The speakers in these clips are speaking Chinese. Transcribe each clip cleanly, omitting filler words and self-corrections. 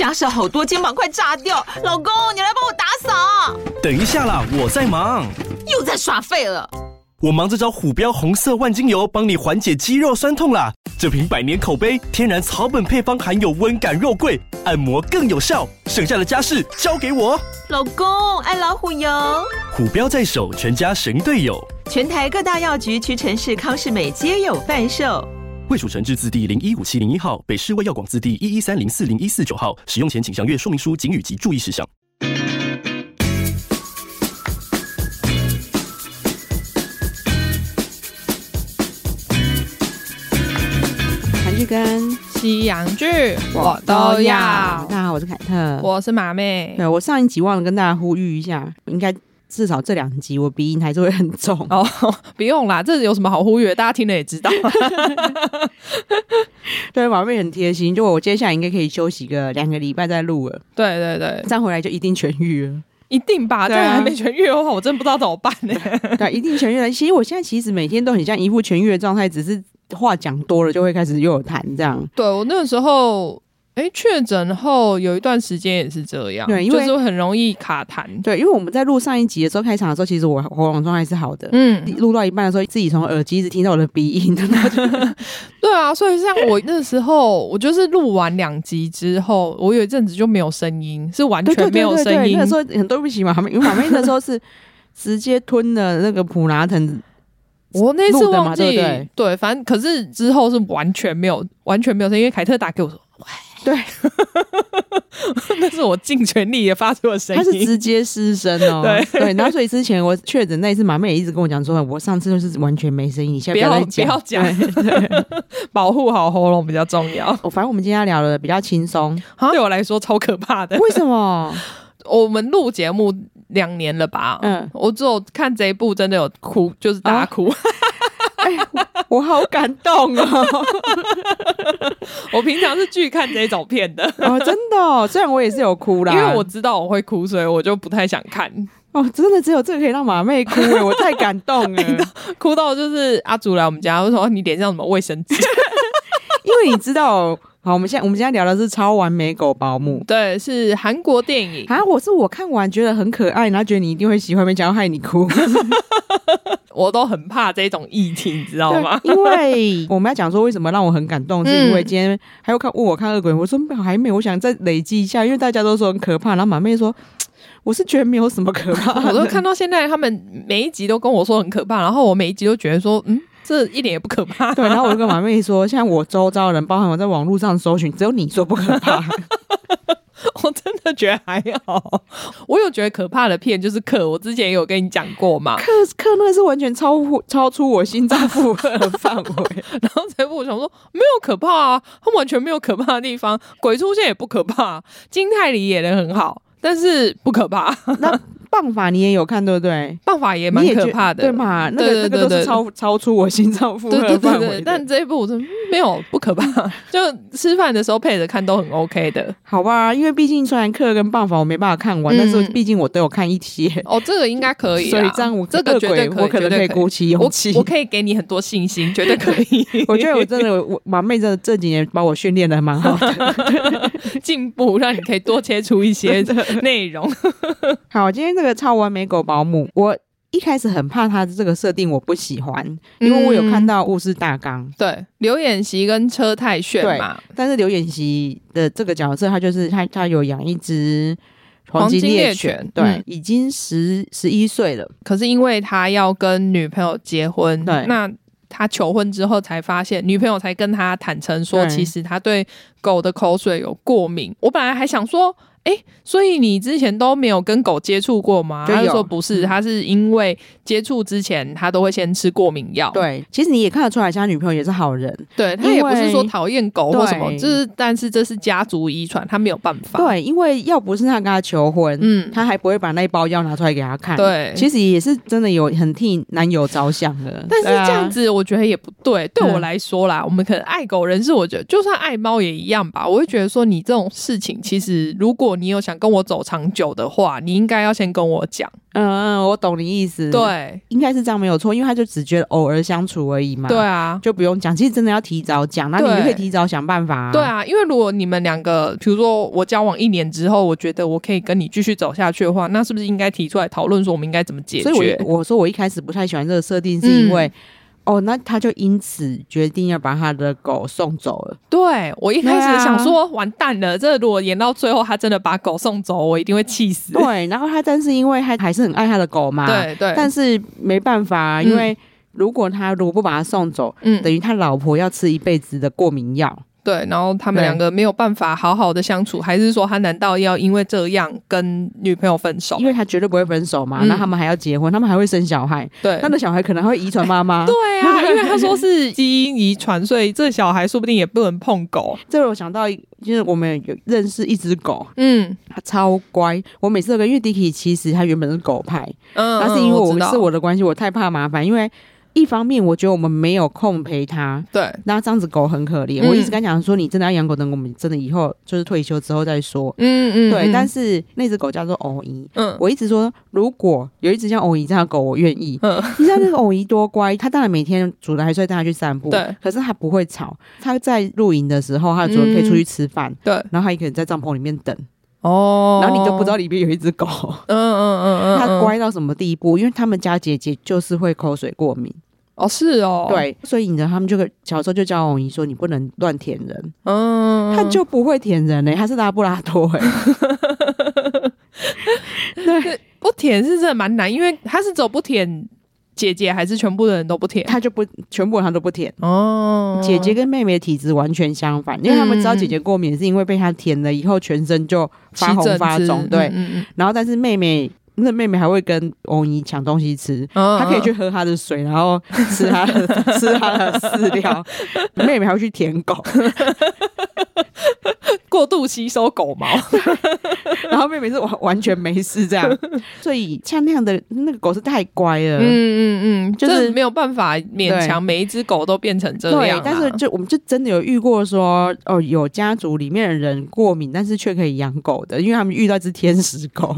家事好多，肩膀快炸掉。老公，你来帮我打扫。 等一下啦，我在忙。 又在耍废了。 我忙着找虎标红色万金油，帮你缓解肌肉酸痛啦。这瓶100年口碑，天然草本配方，含有温感肉桂，按摩更有效。剩下的家事交给我。 老公，爱老虎油。 虎标在手，全家神队友。 全台各大药局、屈臣氏、康是美皆有贩售。 卫署成字字第015701号，北市卫药广字第113040149号。使用前请详阅说明书、警语及注意事项。 韩剧跟西洋剧我都要。 大家好，我是凯特， 我是马妹。 对，我上一集忘了跟大家呼吁一下，应该至少这2集我鼻音还是会很重哦。不用啦，这有什么好呼吁的？大家听了也知道。 对，马妹很贴心，就我接下来应该可以休息个2个礼拜再录了。 对对对， 这样回来就一定痊愈了。 一定吧？对啊，还没痊愈的话，我真不知道怎么办呢。 对，一定痊愈了。其实我现在其实每天都很像一副痊愈的状态，只是话讲多了就会开始又有痰这样。 对，我那个时候确诊后有一段时间也是这样， 对，因为就是很容易卡痰。 对，因为我们在录上一集的时候，开场的时候，其实我喉咙状态是好的。录到一半的时候，自己从耳机一直听到我的鼻音。 对啊，所以像我那时候，我就是录完2集之后，我有一阵子就没有声音，是完全没有声音。 对，那时候很对不起嘛，因为马妹那时候是直接吞了那个普拿疼。 我那次忘记， 对， 反正可是之后是完全没有声音，因为凯特打给我说， 对， 那是我尽全力也发出的声音， 他是直接失声哦。对，然后所以之前我确诊那一次，马妹也一直跟我讲说，我上次就是完全没声音，你现在不要讲， 保护好喉咙比较重要。 反正我们今天要聊的比较轻松， 对我来说超可怕的。 为什么？ 我们录节目2年了吧？我只有看这一部真的有哭，就是大哭。 我好感动哦！ 我平常是拒看这种片的哦，真的哦。虽然我也是有哭啦， 因为我知道我会哭，所以我就不太想看。 哦，真的只有这个可以让马妹哭耶，我太感动了， 哭到就是阿祖来我们家，我说你脸上有什么卫生纸？ 因为你知道。好，我们现在聊的是《超完美狗保姆》， 对，是韩国电影。 我看完觉得很可爱，然后觉得你一定会喜欢，没想到害你哭。 我都很怕这种议题，你知道吗？ 因为我们要讲说为什么让我很感动，是因为今天还有问我看恶鬼，我说还没，我想再累积一下，因为大家都说很可怕，然后马妹说。我是觉得没有什么可怕的， 我都看到现在，他们每一集都跟我说很可怕，然后我每一集都觉得说，这一点也不可怕。 对，然后我就跟马妹说，像我周遭的人，包含我在网络上搜寻，只有你说不可怕。 我真的觉得还好，我有觉得可怕的片就是克，我之前也有跟你讲过嘛。 克那是完全超出我心脏负荷的范围。 然后这部我想说没有可怕啊，它完全没有可怕的地方，鬼出现也不可怕，金泰梨演得很好。但是不可怕。 那棒法你也有看对不对？ 棒法也蛮可怕的， 对嘛？那个都是超出我心脏负荷的范围的。 但这一部我没有不可怕，就吃饭的时候配着看都很 OK 的。 好吧，因为毕竟虽然克跟棒法我没办法看完，但是毕竟我都有看一些。 哦，这个应该可以， 所以这样这个绝对可以， 我可能可以鼓起勇气。 我可以给你很多信心，绝对可以。 我觉得我真的，马妹真的这几年把我训练的蛮好的， 进步让你可以多切出一些内容。 好，今天这个超完美狗保姆，我一开始很怕他的这个设定，我不喜欢，因为我有看到故事大纲， 对，刘演熙跟车太铉嘛， 但是刘演熙的这个角色，他就是他有养一只黄金猎犬，对，已经11岁了， 可是因为他要跟女朋友结婚，对，那他求婚之后才发现，女朋友才跟他坦诚说，其实他对狗的口水有过敏。我本来还想说，所以你之前都没有跟狗接触过吗？他就说不是，他是因为接触之前他都会先吃过敏药。 对，其实你也看得出来，他女朋友也是好人， 对，他也不是说讨厌狗或什么，但是这是家族遗传，他没有办法。 对，因为要不是他跟他求婚，他还不会把那一包药拿出来给他看。 对， 其实也是真的有很替男友着想的。 但是这样子我觉得也不对，对我来说啦，我们可能爱狗人士，我觉得就算爱猫也一样吧。我会觉得说，你这种事情，其实如果你有想跟我走长久的话，你应该要先跟我讲。 我懂你意思， 对， 应该是这样没有错，因为他就只觉得偶尔相处而已嘛。 对啊， 就不用讲，其实真的要提早讲，那你就可以提早想办法啊。 对啊，因为如果你们两个比如说我交往1年之后，我觉得我可以跟你继续走下去的话，那是不是应该提出来讨论说我们应该怎么解决？ 所以我说我一开始不太喜欢这个设定，是因为那他就因此决定要把他的狗送走了。 对，我一开始想说完蛋了，这如果演到最后他真的把狗送走，我一定会气死。 对，然后但是因为他还是很爱他的狗嘛， 对对， 但是没办法，因为如果不把他送走，等于他老婆要吃一辈子的过敏药。 对，然后他们两个没有办法好好的相处，还是说他难道要因为这样跟女朋友分手？ 因为他绝对不会分手嘛，那他们还要结婚，他们还会生小孩，对，他的小孩可能会遗传妈妈。 对啊，因为他说是基因遗传，所以这小孩说不定也不能碰狗。 这我想到就是我们有认识一只狗，它超乖。我每次都跟，因为 Dicky 其实他原本是狗派，但是因为是我的关系，我太怕麻烦，因为一方面我觉得我们没有空陪他，对，那这样子狗很可怜。我一直跟他讲说，你真的要养狗，等我们真的以后就是退休之后再说。对。但是那只狗叫做偶姨，我一直说，如果有一只像偶姨这样的狗，我愿意。你知道那个偶姨多乖，它当然每天主人还是会带它去散步，对，可是它不会吵。它在露营的时候，它的主人可以出去吃饭，对，然后它也可以在帐篷里面等。然后你就不知道里面有一只狗。它乖到什么地步？因为他们家姐姐就是会口水过敏。 是哦，对， 所以他们就小时候就教偶姨说，你不能乱舔人。他就不会舔人他是拉布拉多对，不舔是真的蛮难，因为他是走不舔姐姐，还是全部的人都不舔？他就不全部人他都不舔。姐姐跟妹妹的体质完全相反，因为他们知道姐姐过敏是因为被他舔了以后全身就发红发肿，对，然后但是妹妹还会跟欧姨抢东西吃，她可以去喝她的水，然后吃她的饲料。妹妹还会去舔狗，过度吸收狗毛。 然后妹妹是完全没事这样，所以像那样的那个狗是太乖了， 就是没有办法勉强每一只狗都变成这样。对， 但是我们就真的有遇过说，有家族里面的人过敏，但是却可以养狗的，因为他们遇到一只天使狗。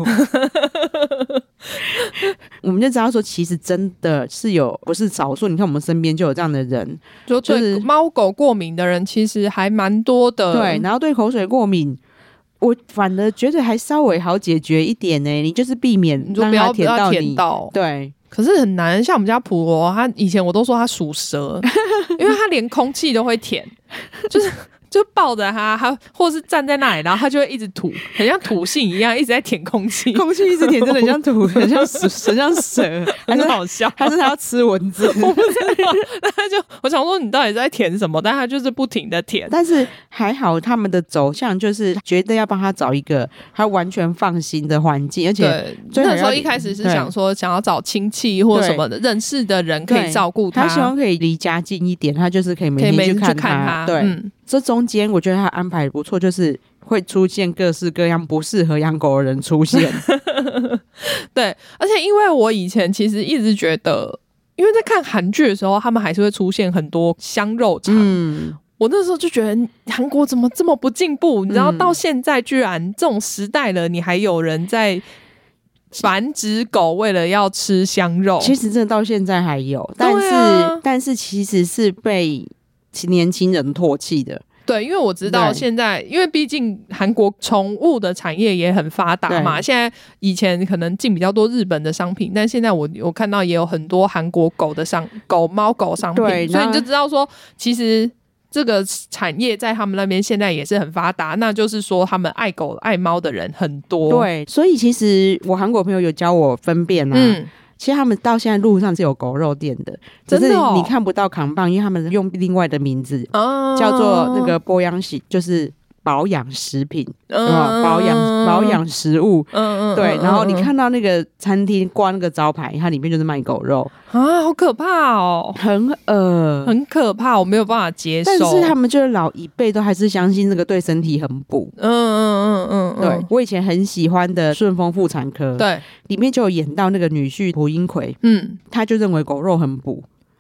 我们就知道说，其实真的是有，不是少数。你看我们身边就有这样的人， 就是猫狗过敏的人其实还蛮多的。 对，然后对口水过敏，我反而觉得还稍微好解决一点呢。你就是避免让它舔到你，对。 可是很难，像我们家普罗，他以前我都说他属蛇，因为他连空气都会舔，就抱着他或是站在那里，然后他就会一直吐，很像吐信一样，一直在舔空气。 空气一直舔，真的很像吐，很像蛇， 很好笑。 还是他要吃蚊子？ 我不知道。我想说你到底在舔什么？但他就是不停的舔。 但是还好，他们的走向就是觉得要帮他找一个他完全放心的环境，而且那时候一开始是想说想要找亲戚或什么的认识的人可以照顾他， 他希望可以离家近一点，他就是可以每天去看他。对，这中间我觉得他安排不错，就是会出现各式各样不适合养狗的人出现。 对，而且因为我以前其实一直觉得，因为在看韩剧的时候，他们还是会出现很多香肉场。我那时候就觉得韩国怎么这么不进步？你知道，到现在居然这种时代了，你还有人在繁殖狗为了要吃香肉。 其实真的到现在还有，但是其实是被年轻人唾弃的。 对，因为我知道现在，因为毕竟韩国宠物的产业也很发达嘛。现在以前可能进比较多日本的商品，但现在我看到也有很多韩国狗的猫狗商品，所以你就知道说，其实这个产业在他们那边现在也是很发达。那就是说，他们爱狗爱猫的人很多。 对，所以其实我韩国朋友有教我分辨其实他们到现在路上是有狗肉店的，只是你看不到扛棒，因为他们用另外的名字叫做那个保养洗，就是保养食品，保养食物，对。然后你看到那个餐厅挂那个招牌，它里面就是卖狗肉啊，好可怕哦，很可怕，我没有办法接受。 但是他们就是老一辈都还是相信这个对身体很补。对，我以前很喜欢的顺丰妇产科，对，里面就有演到那个女婿朴英奎，他就认为狗肉很补。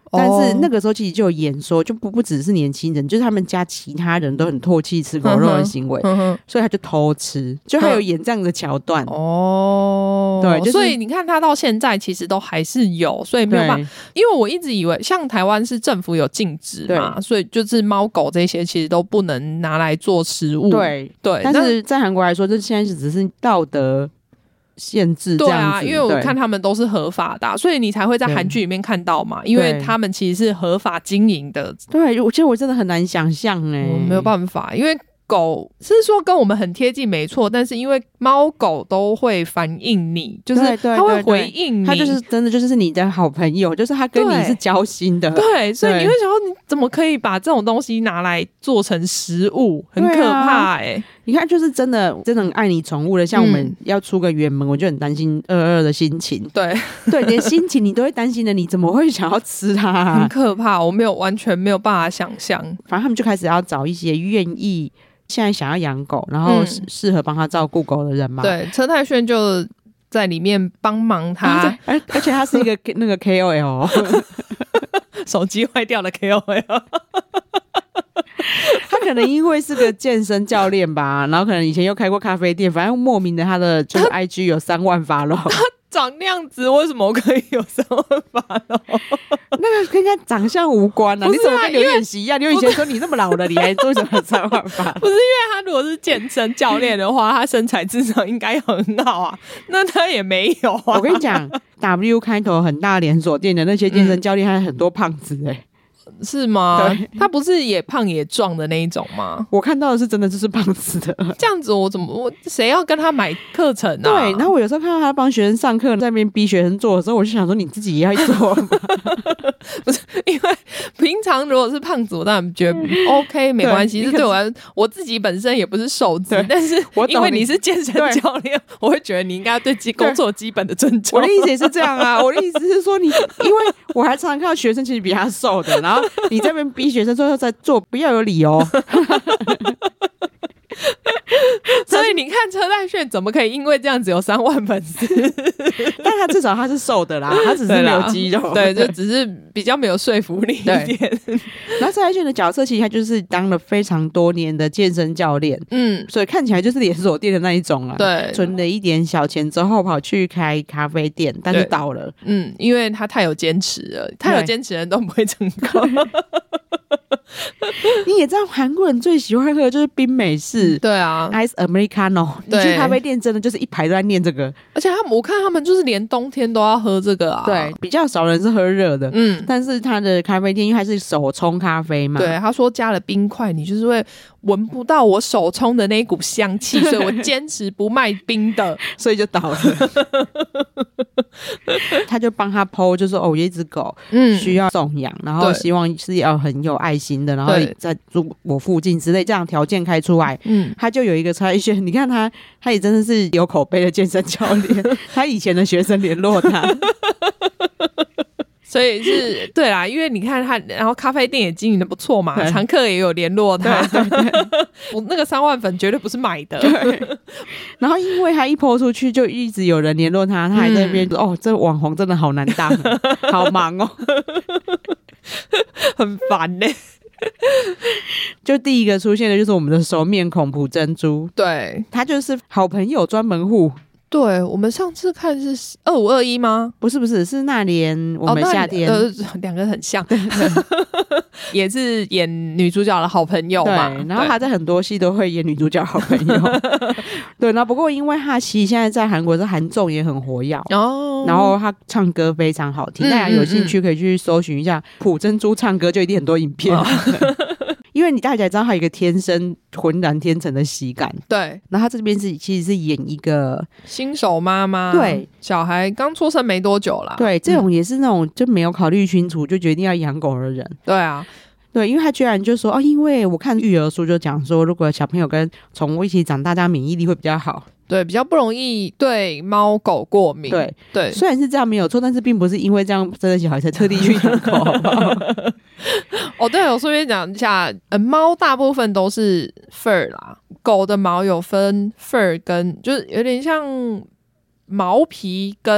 但是那个时候其实就有演说，就不只是年轻人，就是他们家其他人都很唾弃吃狗肉的行为，所以他就偷吃，就还有演这样的桥段。对，就是， 所以你看他到现在其实都还是有，所以没有办法。因为我一直以为像台湾是政府有禁止嘛，所以就是猫狗这些其实都不能拿来做食物。 对，但是在韩国来说，这现在只是道德限制这样子。 对啊，因为我看他们都是合法的，所以你才会在韩剧里面看到嘛，因为他们其实是合法经营的。 对，其实我真的很难想象我没有办法，因为狗是说跟我们很贴近没错，但是因为猫狗都会反应你，就是它会回应你， 它就是真的就是你的好朋友，就是它跟你是交心的。 对，所以你会想说你怎么可以把这种东西拿来做成食物，很可怕你看就是真的很爱你宠物的，像我们要出个远门，我就很担心22的心情。 对， 连心情你都会担心的，你怎么会想要吃它很可怕，我完全没有办法想象。 反正他们就开始要找一些愿意现在想要养狗，然后适合帮他照顾狗的人嘛。 对，车太铉就在里面帮忙他， 而且他是一个那个 KOL 手机坏掉的 KOL 他可能因为是个健身教练吧，然后可能以前又开过咖啡店，反正莫名的他的就是 IG 有3万follow。 他长那样子为什么可以有3万follow？ 那个跟他长相无关啊！你怎么跟刘演习一样？刘以前说你那么老了，你还做什么3万follow？ 不是因为他如果是健身教练的话，他身材至少应该很好啊，那他也没有啊。 我跟你讲 ，W 开头很大连锁店的那些健身教练，还有很多胖子是吗？他不是也胖也壮的那一种吗？ 我看到的是真的就是胖子的。 这样子我谁要跟他买课程啊？ 对，然后我有时候看到他帮学生上课，在那边逼学生做的时候，我就想说你自己也要做吗？ 不是，因为平常如果是胖子，我当然觉得 OK 没关系。是对我自己本身也不是瘦子，但是因为你是健身教练，我会觉得你应该对工作基本的尊重。 我的意思也是这样啊，我的意思是说你，因为我还常常看到学生其实比他瘦的，然后你这边逼学生说要在做，不要有理由。 所以你看车太铉怎么可以因为这样子有3万粉丝？ 但他至少他是瘦的啦，他只是没有肌肉， 对，就只是比较没有说服力一点。 然后车太铉的角色其实他就是当了非常多年的健身教练，所以看起来就是连锁店的那一种啊。 对， 存了一点小钱之后跑去开咖啡店，但是倒了。 因为他太有坚持了，太有坚持的人都不会成功。 你也知道韩国人最喜欢喝的就是冰美式， 对啊 ，Ice Americano。你去咖啡店真的就是一排都在念这个， 而且我看他们就是连冬天都要喝这个啊。 对，比较少人是喝热的，但是他的咖啡店因为它是手冲咖啡嘛， 对，他说加了冰块，你就是会闻不到我手冲的那一股香气，所以我坚持不卖冰的， 所以就倒了。他就帮他 po 就说有一只狗需要送养，然后希望是要很有爱心的，然后在住我附近之类，这样条件开出来，他就有一个车太铉。你看他也真的是有口碑的健身教练，他以前的学生联络他。 所以是对啦，因为你看他，然后咖啡店也经营的不错嘛，常客也有联络他。我那个3万粉绝对不是买的。 然后因为他一 po 出去，就一直有人联络他，他还在那边哦，这网红真的好难当，好忙哦， 很烦欸。 就第一个出现的就是我们的熟面孔朴珍珠， 对， 他就是好朋友专门户。 对，我们上次看是2521吗？ 不是，是那年我们夏天， 两个很像，也是演女主角的好朋友嘛。 对，然后他在很多戏都会演女主角好朋友。对，然后不过因为他其实现在在韩国是韩综也很活跃哦，然后他唱歌非常好听，大家有兴趣可以去搜寻一下朴珍珠唱歌，就一定很多影片。因为你大家知道他有一个天生浑然天成的喜感， 对。 然后他这边其实是演一个新手妈妈， 对， 小孩刚出生没多久啦， 对，这种也是那种就没有考虑清楚就决定要养狗的人， 对啊。 对，因为他居然就说哦，因为我看育儿书就讲说，如果小朋友跟宠物一起长大，大家免疫力会比较好， 对，比较不容易对猫狗过敏。对， 虽然是这样没有错，但是并不是因为这样生了小孩才特地去养狗。 哦，对，我顺便讲一下，猫大部分都是 fur 啦，狗的毛有分 fur 跟就是有点像毛皮跟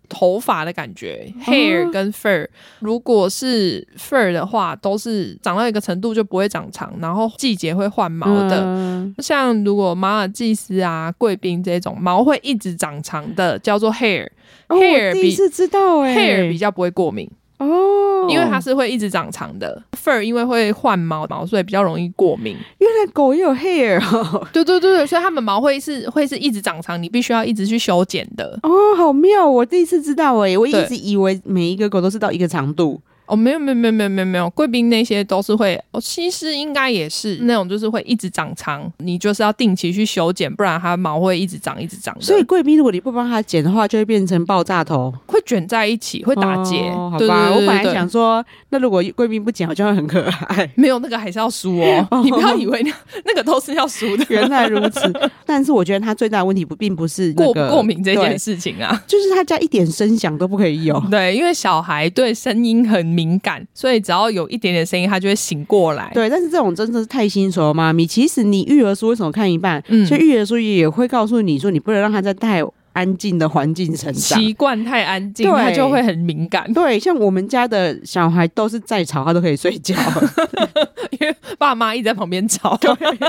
头发的感觉，hair 跟 fur。如果是 fur 的话，都是长到一个程度就不会长长，然后季节会换毛的。像如果马尔济斯啊、贵宾这种毛会一直长长的，叫做 hair。 hair 我第一次知道 hair 比较不会过敏。因为它是会一直长长的 fur， 因为会换毛，所以比较容易过敏。 原来狗也有 hair 哦。 对对对，所以它们毛会是一直长长，你必须要一直去修剪的。 好妙，我第一次知道我一直以为每一个狗都是到一个长度。 没有，贵宾那些都是会，西施应该也是那种，就是会一直长长，你就是要定期去修剪，不然它毛会一直长的。 所以贵宾如果你不帮它剪的话，就会变成爆炸头， 会卷在一起，会打结。 好吧，我本来想说，那如果贵宾不剪好像会很可爱。 没有，那个还是要梳哦。你不要以为那个都是要梳的。 原来如此。但是我觉得它最大的问题并不是过不过敏这件事情啊， 就是它家一点声响都不可以有。 对，因为小孩对声音很敏感，所以只要有一点点声音，他就会醒过来。 对，但是这种真的是太新手的妈咪。其实你育儿书为什么看一半？所以育儿书也会告诉你说，你不能让他在太安静的环境成长， 习惯太安静，他就会很敏感。 对，像我们家的小孩都是再吵他都可以睡觉， 因为爸妈一直在旁边吵。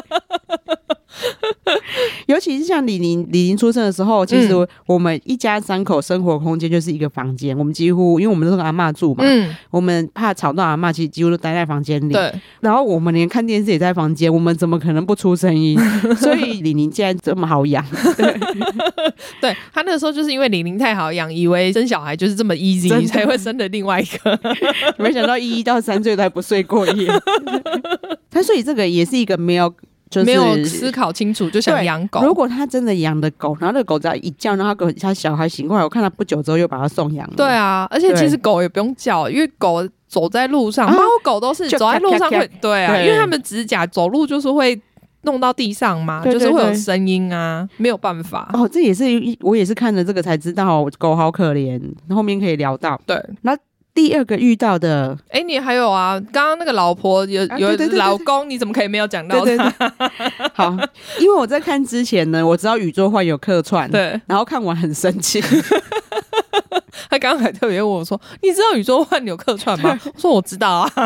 尤其是像李玲出生的时候，其实我们一家3口生活空间就是一个房间，我们几乎因为我们都是跟阿嬷住嘛，我们怕吵到阿嬷，其实几乎都待在房间里。对，然后我们连看电视也在房间，我们怎么可能不出声音？所以李玲竟然这么好养。 对，他那个时候就是因为李玲太好养，以为生小孩就是这么 easy， 才会生的另外一个。 没想到1到3岁都还不睡过夜。他所以这个也是一个没有思考清楚就想养狗。 如果他真的养的狗，然后那个狗只要一叫，然后他小孩醒过来，我看他不久之后又把他送养了。 对啊，而且其实狗也不用叫，因为狗走在路上，猫狗都是走在路上会，对啊，因为他们指甲走路就是会弄到地上嘛，就是会有声音啊，没有办法。 这也是我也是看了这个才知道，狗好可怜。后面可以聊到。 对， 那第二个遇到的， 你还有啊？刚刚那个老婆有老公，你怎么可以没有讲到他？ 对。好，因为我在看之前呢，我知道宇宙幻有客串，对，然后看完很生气。 他刚刚还特别问我说：“你知道宇宙幻有客串吗？”我说：“我知道啊。”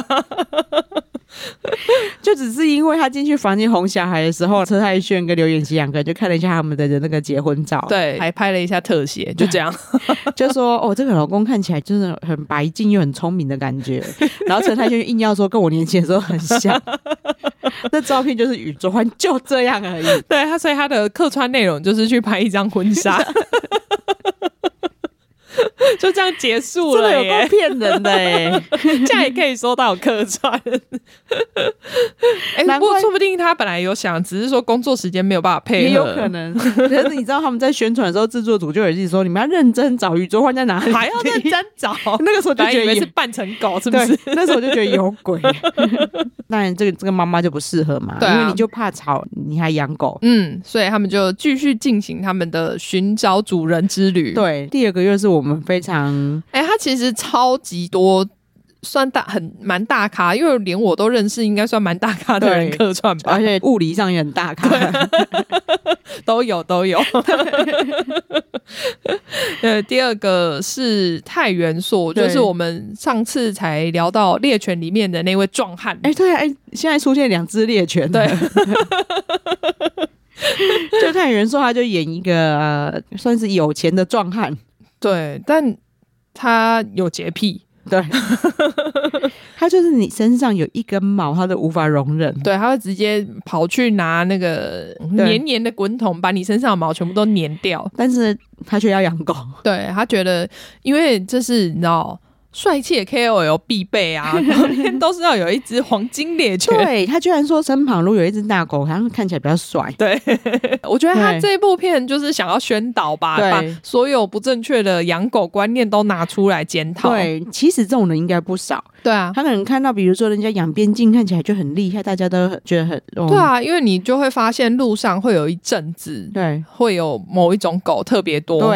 就只是因为他进去房间哄小孩的时候，车太铉跟刘演熙2个人就看了一下他们的那个结婚照， 对，还拍了一下特写，就这样， 就说这个老公看起来真的很白净又很聪明的感觉，然后陈太铉硬要说跟我年轻的时候很像，那照片就是宇宙幻就这样而已。 对，所以他的客串内容就是去拍一张婚纱。就这样结束了耶， 真的有够骗人的耶。 这样也可以说到有客串。不过说不定他本来有想，只是说工作时间没有办法配合， 也有可能。可是你知道他们在宣传的时候，制作组就有一直说你们要认真找宇宙幻在哪里， 还要认真找。 那个时候就觉得以为是扮成狗，是不是？ 那时候我就觉得有鬼。当然这个妈妈就不适合嘛，因为你就怕吵，你还养狗。 所以他们就继续进行他们的寻找主人之旅。 对，第二个又是我们非常他其实超级多，算蛮大咖，因为连我都认识，应该算蛮大咖的人客串吧， 而且物理上也很大咖。 都有。第二个是太元朔，就是我们上次才聊到猎犬里面的那位壮汉。 对啊，现在出现2只猎犬。 对。 就太元朔他就演一个算是有钱的壮汉。 对，但他有洁癖。 对。他就是你身上有一根毛他都无法容忍。 对，他会直接跑去拿那个黏黏的滚筒把你身上的毛全部都黏掉， 但是他却要养狗。 对，他觉得因为这是你知道帅气的 KOL 必备啊，旁边都是要有一只黄金猎犬。 对，他居然说身旁如果有一只大狗，好像看起来比较帅。 对，我觉得他这部片就是想要宣导吧，把所有不正确的养狗观念都拿出来检讨。 对，其实这种人应该不少。 对啊， 他可能看到比如说人家养边境看起来就很厉害，大家都觉得很对啊，因为你就会发现路上会有一阵子，对，会有某一种狗特别多。 对。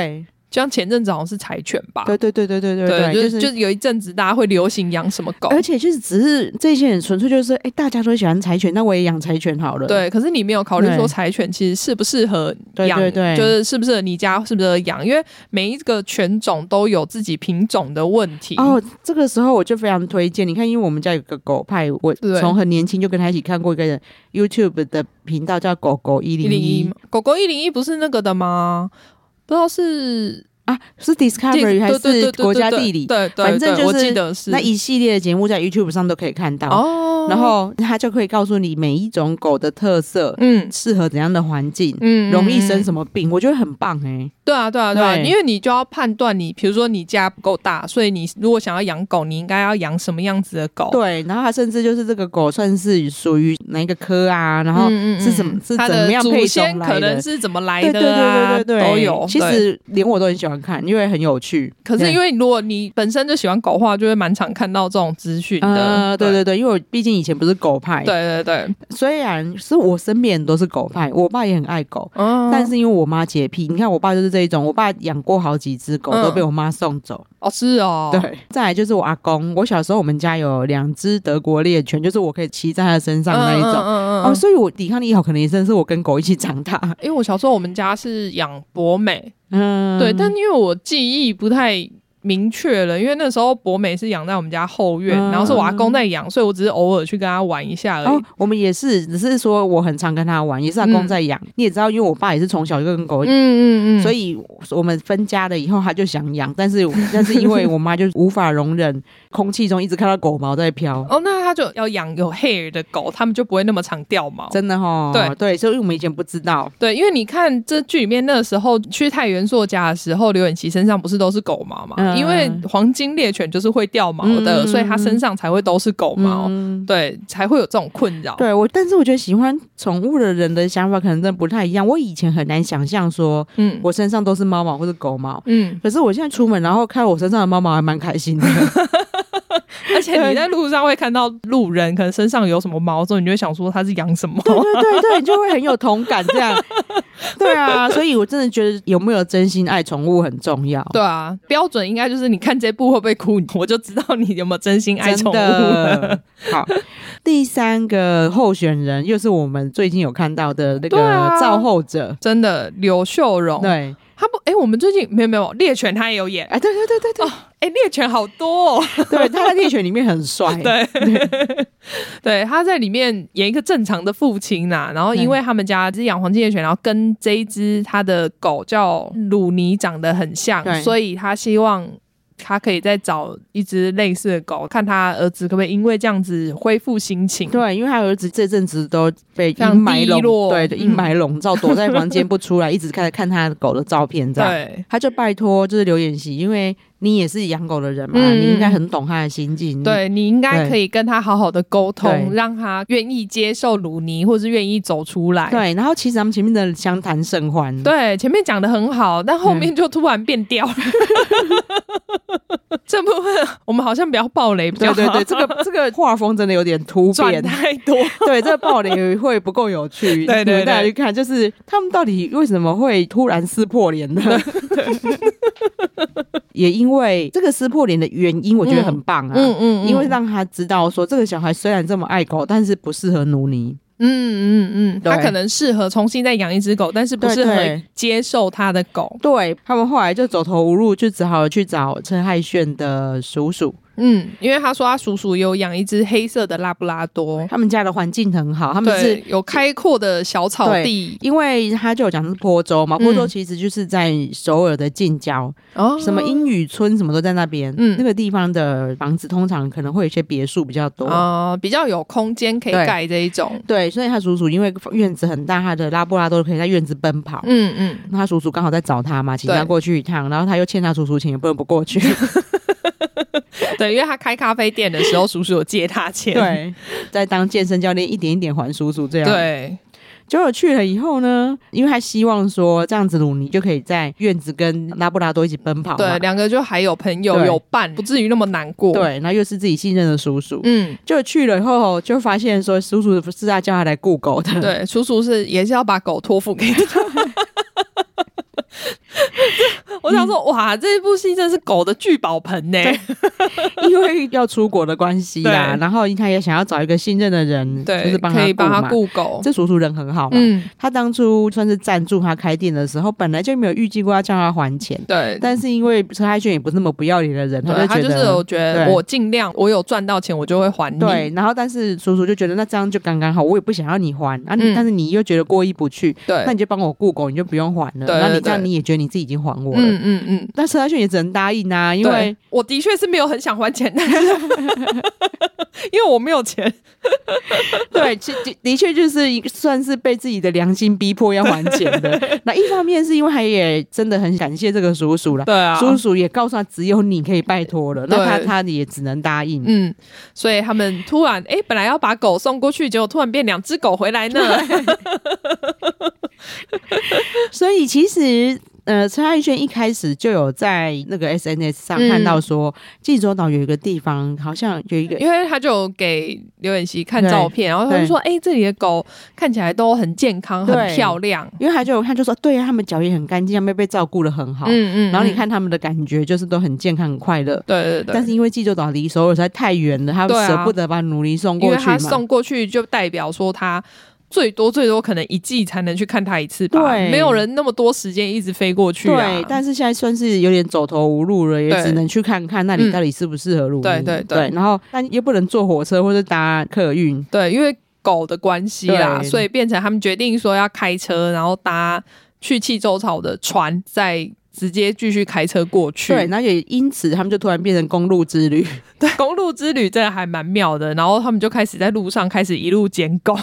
就像前阵子好像是柴犬吧， 对， 就是有一阵子大家会流行养什么狗， 而且就是只是这些人纯粹就是大家都喜欢柴犬，那我也养柴犬好了。 对，可是你没有考虑说柴犬其实适不适合养， 对， 就是适不适合你家，适不适合养，因为每一个犬种都有自己品种的问题。 这个时候我就非常推荐你看，因为我们家有个狗派，我从很年轻就跟他一起看过一个 YouTube 的频道叫狗狗101， 狗狗101不是那个的吗？不知道是是 Discovery 还是国家地理？ 对， 反正就是我记得是那一系列的节目在 YouTube 上都可以看到。然后他就可以告诉你每一种狗的特色，适合怎样的环境，容易生什么病，我觉得很棒对啊，因为你就要判断你，比如说你家不够大，所以你如果想要养狗，你应该要养什么样子的狗？ 对，然后他甚至就是这个狗算是属于哪一个科啊，然后是怎么样配种来的， 可能是怎么来的啊， 对， 都有。 其实连我都很喜欢看，因为很有趣。 可是因为如果你本身就喜欢狗的话，就会蛮常看到这种资讯的。 对，因为我毕竟以前不是狗派， 对， 虽然是我身边人都是狗派，我爸也很爱狗，但是因为我妈洁癖，你看我爸就是这一种，我爸养过好几只狗，都被我妈送走。 是哦， 对。再来就是我阿公，我小时候我们家有2只德国猎犬，就是我可以骑在他的身上的那一种，所以我抵抗力好，可能也真的是我跟狗一起长大。 因为我小时候我们家是养博美，对，但因为我记忆不太明确了，因为那时候博美是养在我们家后院，然后是我阿公在养，所以我只是偶尔去跟他玩一下而已。 我们也是，只是说我很常跟他玩，也是阿公在养。你也知道，因为我爸也是从小就跟狗，所以我们分家了以后，他就想养，但是因为我妈就无法容忍空气中一直看到狗毛在飘。 那他就要养有 hair 的狗，他们就不会那么常掉毛。 真的对，所以我们以前不知道。 对，因为你看这剧里面那时候去太原硕家的时候，刘演琪身上不是都是狗毛吗？因为黄金猎犬就是会掉毛的，所以它身上才会都是狗毛，对，才会有这种困扰。 对，但是我觉得喜欢宠物的人的想法可能真的不太一样。我以前很难想象说，我身上都是猫毛或者狗毛，可是我现在出门然后看我身上的猫毛还蛮开心的。 而且你在路上会看到路人可能身上有什么毛之后，你就会想说他是养什么。 对，你就会很有同感这样。对啊，所以我真的觉得有没有真心爱宠物很重要。 对啊，标准应该就是你看这部会不会哭，我就知道你有没有真心爱宠物了。 好，第3个候选人又是我们最近有看到的那个造后者， 真的柳秀荣。对。他不，我们最近没有猎犬，他也有演。 对。 猎犬好多哦。 对，他在猎犬里面很帅。 对，他在里面演一个正常的父亲呐。然后因为他们家是养黄金猎犬，然后跟这一只他的狗叫鲁尼长得很像，所以他希望他可以再找一只类似的狗，看他儿子可不可以因为这样子恢复心情。 对，因为他儿子这阵子都被阴霾笼罩，躲在房间不出来，一直看他的狗的照片这样。对，他就拜托就是刘演熙，因为你也是养狗的人嘛，你应该很懂他的心境。 对，你应该可以跟他好好的沟通，让他愿意接受鲁尼，或是愿意走出来。 对，然后其实他们前面的相谈甚欢， 对，前面讲得很好，但后面就突然变调了。这部分我们好像不要爆雷比较好。 对，这个画风真的有点突变， 转太多。 对，这个爆雷会不够有趣。对，大家去看，就是他们到底为什么会突然撕破脸呢？也因为这个撕破脸的原因，我觉得很棒啊。因为让他知道说，这个小孩虽然这么爱狗，但是不适合努尼。 他可能适合重新再养一只狗，但是不适合接受他的狗。 对，他们后来就走投无路，就只好去找车害炫的叔叔。 因为他说他叔叔有养一只黑色的拉布拉多， 他们家的环境很好，他们是有开阔的小草地。 因为他就有讲是坡州嘛，坡州其实就是在首尔的近郊，什么英语村什么都在那边。那个地方的房子通常可能会有一些别墅比较多， 比较有空间可以盖这一种。 对，所以他叔叔因为院子很大，他的拉布拉多可以在院子奔跑。那他叔叔刚好在找他嘛，请他过去一趟，然后他又欠他叔叔钱，也不能不过去。 对，因为他开咖啡店的时候，叔叔有借他钱。 对，在当健身教练，一点一点还叔叔这样。 对， 结果去了以后呢，因为他希望说这样子鲁尼就可以在院子跟拉布拉多一起奔跑。 对，两个就还有朋友有伴，不至于那么难过。 对，然后又是自己信任的叔叔。就去了以后就发现说，叔叔是要叫他来顾狗的。 对，叔叔也是要把狗托付给他。 我想说，哇，这部戏真是狗的聚宝盆呢。 因为要出国的关系啦，然后他也想要找一个信任的人，就是可以帮他顾狗。 这叔叔人很好嘛，他当初算是赞助他开店的时候，本来就没有预计过要叫他还钱， 对。 但是因为车太铉也不是那么不要脸的人， 他就是我觉得我尽量，我有赚到钱我就会还你。 对，然后但是叔叔就觉得那这样就刚刚好，我也不想要你还啊，但是你又觉得过意不去， 对， 那你就帮我顾狗，你就不用还了。那你这样你也觉得你自己已经还我了，但车太铉也只能答应啊，因为我的确是没有很想还钱，但是因为我没有钱。 对，的确就是算是被自己的良心逼迫要还钱的。那一方面是因为他也真的很感谢这个叔叔了， 对啊， 叔叔也告诉他只有你可以拜托了，那他也只能答应。 所以他们突然本来要把狗送过去，结果突然变2只狗回来呢。 所以其实车太铉一开始就有在那个 SNS 上看到说，济州岛有一个地方好像有一个， 因为他就给刘演熙看照片，然后他就说这里的狗看起来都很健康很漂亮， 因为他就说对啊，他们脚也很干净，他们被照顾得很好，然后你看他们的感觉就是都很健康很快乐，对。但是因为济州岛离首尔实在太远了，他舍不得把努力送过去嘛， 因为他送过去就代表说他最多可能1季才能去看他一次吧，没有人那么多时间一直飞过去啊。 对，但是现在算是有点走投无路了，也只能去看看那里到底适不适合露营。对，然后但又不能坐火车或者搭客运， 对，因为狗的关系啦，所以变成他们决定说要开车，然后搭去济州岛的船，再直接继续开车过去。 对，然后也因此他们就突然变成公路之旅。 对，公路之旅真的还蛮妙的，然后他们就开始在路上开始一路捡狗。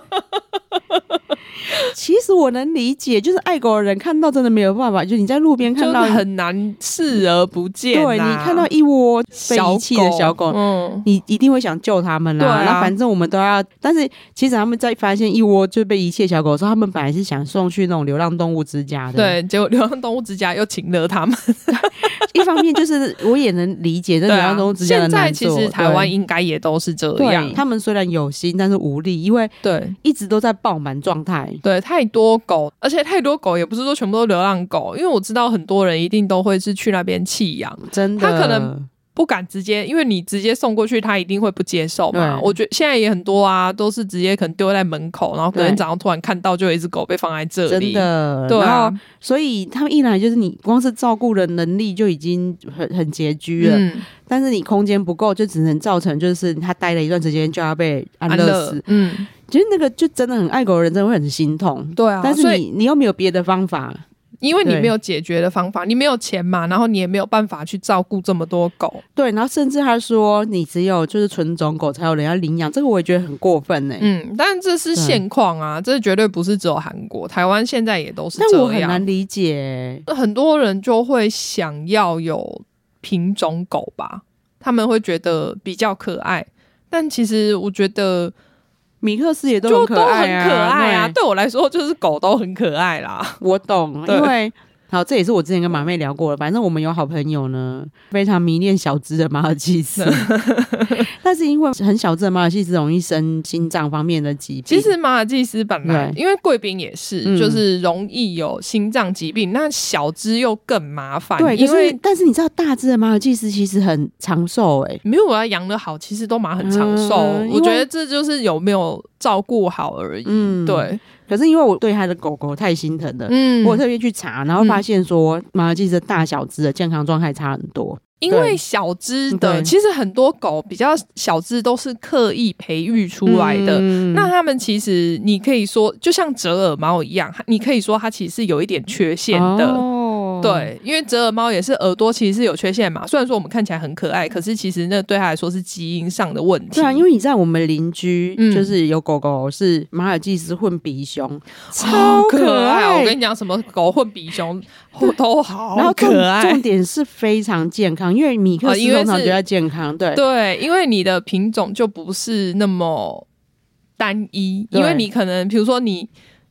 其实我能理解，就是爱狗的人看到真的没有办法，就你在路边看到很难视而不见， 对，你看到一窝被遗弃的小狗，你一定会想救他们啦。对啊，那反正我们都要，但是其实他们在发现一窝就被遗弃的小狗的时候，他们本来是想送去那种流浪动物之家的， 对，结果流浪动物之家又请了他们。 一方面就是我也能理解这流浪动物之家的难做， 现在其实台湾应该也都是这样， 他们虽然有心，但是无力，因为一直都在爆满状态。 对，太多狗，而且太多狗也不是说全部都流浪狗，因为我知道很多人一定都会是去那边弃养， 真的， 他可能不敢直接，因为你直接送过去他一定会不接受嘛。我觉得现在也很多啊，都是直接可能丢在门口，然后隔天早上突然看到就有一只狗被放在这里， 真的。 对啊， 然后所以他们一来就是你光是照顾的能力就已经很拮据了，但是你空间不够，就只能造成就是他待了一段时间就要被安乐死。其实那个就真的很爱狗的人真的会很心痛。 对啊， 但是你又没有别的方法， 因为你没有解决的方法，你没有钱嘛，然后你也没有办法去照顾这么多狗。 对，然后甚至他说你只有就是纯种狗才有人要领养，这个我也觉得很过分但这是现况啊，这绝对不是只有韩国，台湾现在也都是这样。 但我很难理解， 很多人就会想要有品种狗吧，他们会觉得比较可爱，但其实我觉得米克斯也都很可爱啊，对我来说就是狗都很可爱啦。 我懂，因为好，这也是我之前跟马妹聊过的。反正我们有好朋友呢，非常迷恋小只的马尔济斯，但是因为很小只的马尔济斯容易生心脏方面的疾病。 其实马尔济斯本来因为贵宾也是，就是容易有心脏疾病，那小只又更麻烦。 对，但是你知道大只的马尔济斯其实很长寿没有我要养得好，其实都很长寿。我觉得这就是有没有照顾好而已。对。 可是因为我对他的狗狗太心疼了，我特别去查，然后发现说马尔济斯大小只的健康状态差很多。 因为小只的，其实很多狗比较小只都是刻意培育出来的。那他们其实你可以说，就像折耳猫一样，你可以说它其实是有一点缺陷的。对，因为折耳猫也是耳朵其实是有缺陷嘛，虽然说我们看起来很可爱，可是其实那对它来说是基因上的问题。 对啊，因为你知道我们邻居就是有狗狗是马尔济斯混比熊，超可爱。 我跟你讲，什么狗混比熊都好可爱。重点是非常健康，因为米克斯通常比较健康。 对，因为你的品种就不是那么单一，因为你可能比如说你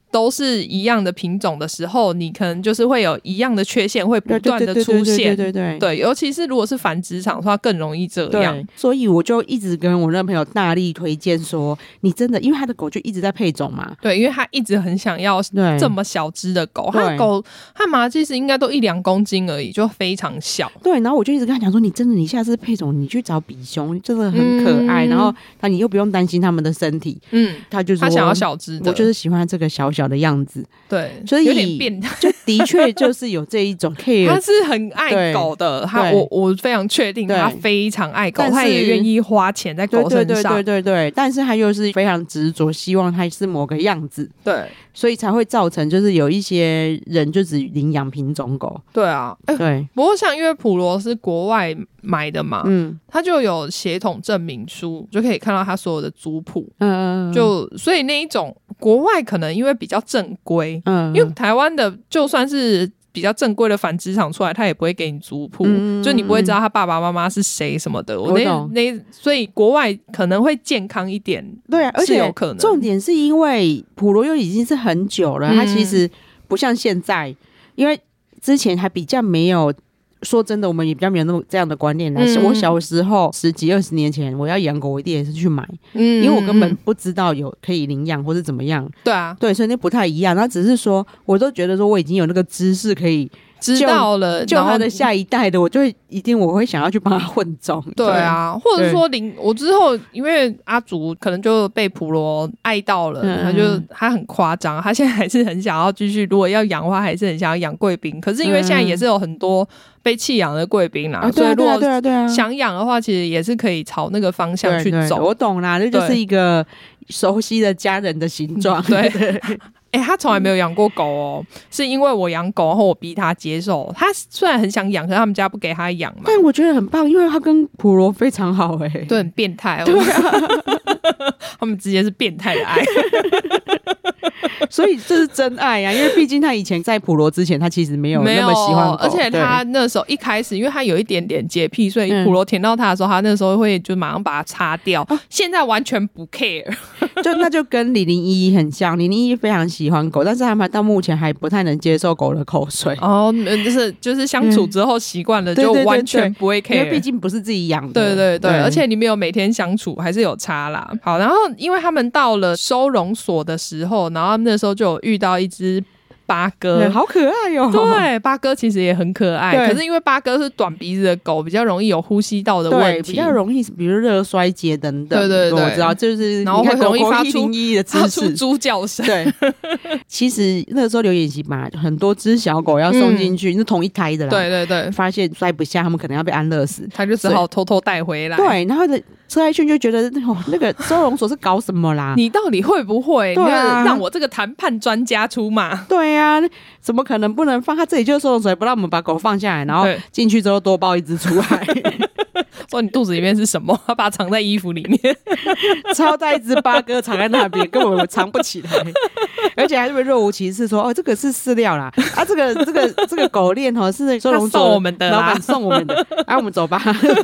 都是一样的品种的时候，你可能就是会有一样的缺陷会不断的出现。对，尤其是如果是繁殖场的话更容易这样。 所以我就一直跟我那个朋友大力推荐说，你真的因为他的狗就一直在配种嘛， 对，因为他一直很想要这么小只的狗，他的狗和马其实应该都1-2公斤而已，就非常小。 对，然后我就一直跟他讲说，你真的你下次配种你去找比熊真的很可爱，然后你又不用担心他们的身体。他就说他想要小只的， 我就是喜欢这个小小的样子。 对， 所以有点变态， 就的确就是有这一种care。 他是很爱狗的，我非常确定他非常爱狗，他也愿意花钱在狗身上。 对，但是他又是非常执着，希望他是某个样子。 对， 所以才会造成就是有一些人就只领养品种狗。 对啊，对。不过像因为普罗是国外买的嘛，他就有血统证明书，就可以看到他所有的族谱。就所以那一种国外可能因为比较正规，因为台湾的就算是比较正规的繁殖场出来，他也不会给你族谱，就你不会知道他爸爸妈妈是谁什么的。所以国外可能会健康一点。对啊，而且有可能重点是因为普罗又已经是很久了，它其实不像现在，因为之前还比较没有。说真的，我们也比较没有那么这样的观念。我小时候10几20年前，我要养狗，我一定也是去买，因为我根本不知道有可以领养或是怎么样。 对啊， 对，所以那不太一样。然后只是说，我都觉得说我已经有那个知识可以知道了， 就他的下一代的，我就会我会想要去帮他混种。 对啊，或者说我之后，因为阿竹可能就被普罗爱到了，他很夸张，他现在还是很想要继续，如果要养的话，还是很想要养贵宾。可是因为现在也是有很多被弃养的贵宾啦，所以如果想养的话，其实也是可以朝那个方向去走。 我懂啦，这就是一个熟悉的家人的形状。 对。他从来没有养过狗哦，是因为我养狗，然后我逼他接受。他虽然很想养，可是他们家不给他养嘛。 但我觉得很棒，因为他跟普罗非常好。 对，很变态。对他们之间是变态的爱。 所以这是真爱啊，因为毕竟他以前在普罗之前，他其实没有那么喜欢狗， 而且他那时候一开始，因为他有一点点洁癖，所以普罗舔到他的时候，他那时候会就马上把它擦掉。现在完全不 care， 那就跟001很像，001非常喜欢狗，但是他们到目前还不太能接受狗的口水。 就是相处之后习惯了，就完全不会 care， 因为毕竟不是自己养的。 对，而且你没有每天相处，还是有差啦。好，然后因为他们到了收容所的时候，然后他们那时候就有遇到一只八哥， 好可爱哦。 对，八哥其实也很可爱，可是因为八哥是短鼻子的狗，比较容易有呼吸道的问题， 比较容易比如热衰竭等等。对，我知道，就是然后会容易发出猪叫声。 对，其实那个时候刘演习把很多只小狗要送进去，是同一胎的啦。 对， 发现塞不下，他们可能要被安乐死， 他就只好偷偷带回来。 对，然后车爱炫就觉得那个收容所是搞什么啦？ 你到底会不会？对啊，让我这个谈判专家出马。 对啊，怎么可能不能放？他这里就是收容所，不让我们把狗放下来，然后进去之后多抱一只出来。 说你肚子里面是什么？他把它藏在衣服里面， 超大一只八哥藏在那边，根本藏不起来，而且还是若无其事说这个是饲料啦，这个狗链是收容所送我们的老板送我们的，我们走吧。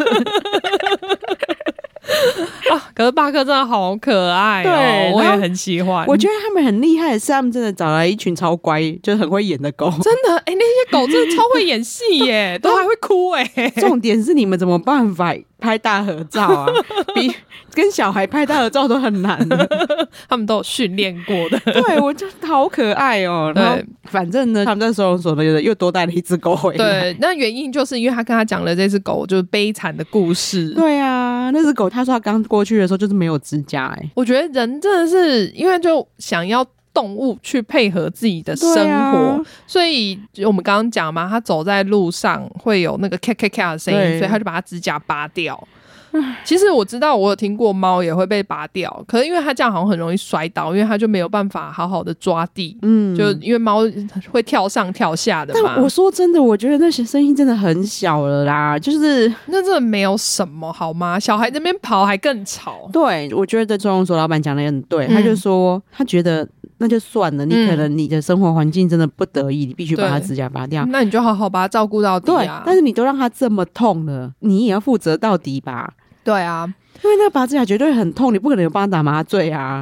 可是八哥真的好可爱对， 我也很喜欢。 我觉得他们很厉害的是，他们真的找来一群超乖，就是很会演的狗。 真的，那些狗真的超会演戏耶，都还会哭耶。 重点是你们怎么办法拍大合照啊？比跟小孩拍大合照都很难的。 他们都有训练过的。 对，我就好可爱哦。然后反正呢，他们在收容所呢又多带了一只狗回来。 对，那原因就是因为他跟他讲了这只狗就是悲惨的故事。 对啊，那只狗他说他刚过去的时候就是没有指甲。 我觉得人真的是因为就想要动物去配合自己的生活，所以我们刚刚讲嘛，他走在路上会有那个咔咔咔的声音，所以他就把他指甲拔掉。其实我知道，我有听过猫也会被拔掉，可是因为它这样好像很容易摔倒，因为它就没有办法好好的抓地，就因为猫会跳上跳下的嘛。 但我说真的，我觉得那些声音真的很小了啦，就是那真的没有什么好吗？小孩这边跑还更吵。 对，我觉得收容所老板讲的也很对，他就说他觉得那就算了，你可能你的生活环境真的不得已，你必须把它指甲拔掉， 那你就好好把它照顾到底啊。 对，但是你都让它这么痛了，你也要负责到底吧。 对啊， 因为那个拔指甲绝对很痛，你不可能有帮他打麻醉啊。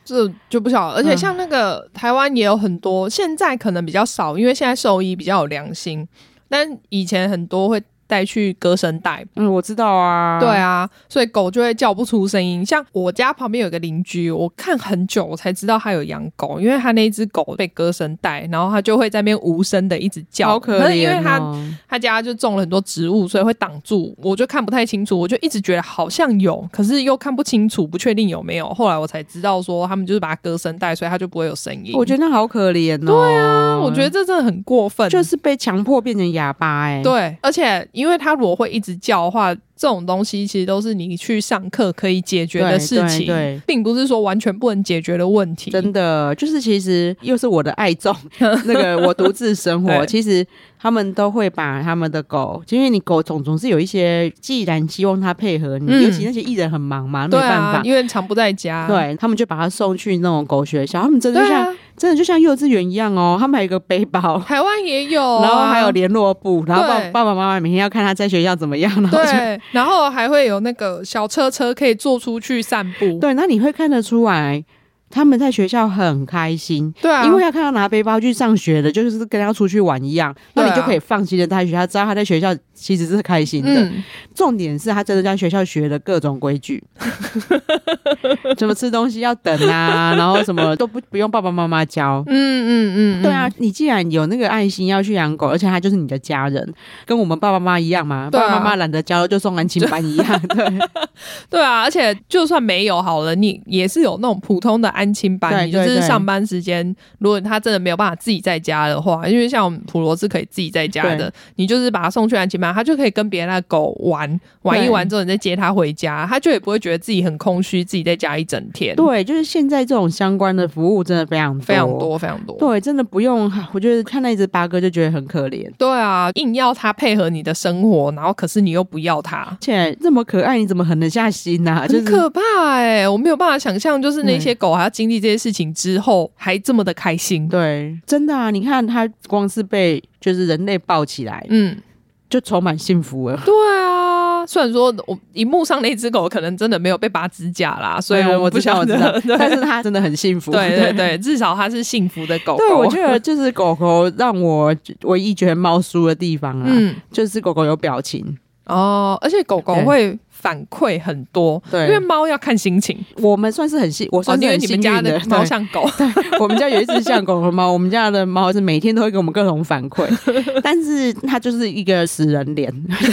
这就不晓得。而且像那个台湾也有很多，现在可能比较少，因为现在兽医比较有良心，但以前很多会带去割声带。 我知道啊。 对啊，所以狗就会叫不出声音。像我家旁边有个邻居，我看很久我才知道他有养狗，因为他那一只狗被割声带，然后他就会在那边无声的一直叫， 好可怜哦。可是因为他家就种了很多植物，所以会挡住，我就看不太清楚，我就一直觉得好像有，可是又看不清楚，不确定有没有。后来我才知道说他们就是把它割声带，所以它就不会有声音。 我觉得那好可怜哦。 对啊，我觉得这真的很过分， 就是被强迫变成哑巴对，而且因为他如果会一直叫的话，这种东西其实都是你去上课可以解决的事情， 对， 并不是说完全不能解决的问题。 真的，就是其实又是我的爱众，那个我独自生活，其实他们都会把他们的狗，因为你狗总是有一些，既然希望它配合你，尤其那些艺人很忙嘛，没办法， 因为常不在家， 对，他们就把它送去那种狗学校，他们真的就像幼稚园一样哦，他们还有一个背包， 台湾也有， 然后还有联络簿，然后爸爸妈妈每天要看他在学校怎么样， 然后还会有那个小车可以坐出去散步， 对，那你会看得出来他们在学校很开心， 对啊， 因为要看到拿背包去上学的，就是跟他出去玩一样，那你就可以放心的在学校，知道他在学校其实是开心的。重点是他真的在学校学的各种规矩，怎么吃东西要等啊，然后什么都不用爸爸妈妈教。对啊，你既然有那个爱心要去养狗，而且他就是你的家人，跟我们爸爸妈妈一样嘛，爸爸妈妈懒得教就送安亲班一样。 对啊，而且就算没有好了，你也是有那种普通的安亲班，你就是上班时间，如果他真的没有办法自己在家的话，因为像我们普罗是可以自己在家的，你就是把他送去安亲班，他就可以跟别人的狗玩一玩之后，你再接他回家，他就也不会觉得自己很空虚，自己在家一整天。 对，就是现在这种相关的服务真的非常多， 非常多，非常多。 对，真的不用，我觉得看那只八哥就觉得很可怜。 对啊，硬要他配合你的生活，然后可是你又不要他， 而且这么可爱，你怎么狠得下心啊？ 很可怕我没有办法想象，就是那些狗还要经历这些事情之后还这么的开心。 对，真的啊，你看它光是被就是人类抱起来，就充满幸福了。 对啊，虽然说我荧幕上那只狗可能真的没有被拔指甲啦，所以我不晓得， 但是它真的很幸福。 对，至少它是幸福的狗狗。 对，我觉得就是狗狗让我唯一觉得猫输的地方啊，就是狗狗有表情哦，而且狗狗会反馈很多，对，因为猫要看心情。 我们算是我算是很幸运的， 因为你们家的猫像狗， 对，我们家有一只像狗的猫，我们家的猫是每天都会给我们各种反馈，但是它就是一个死人脸。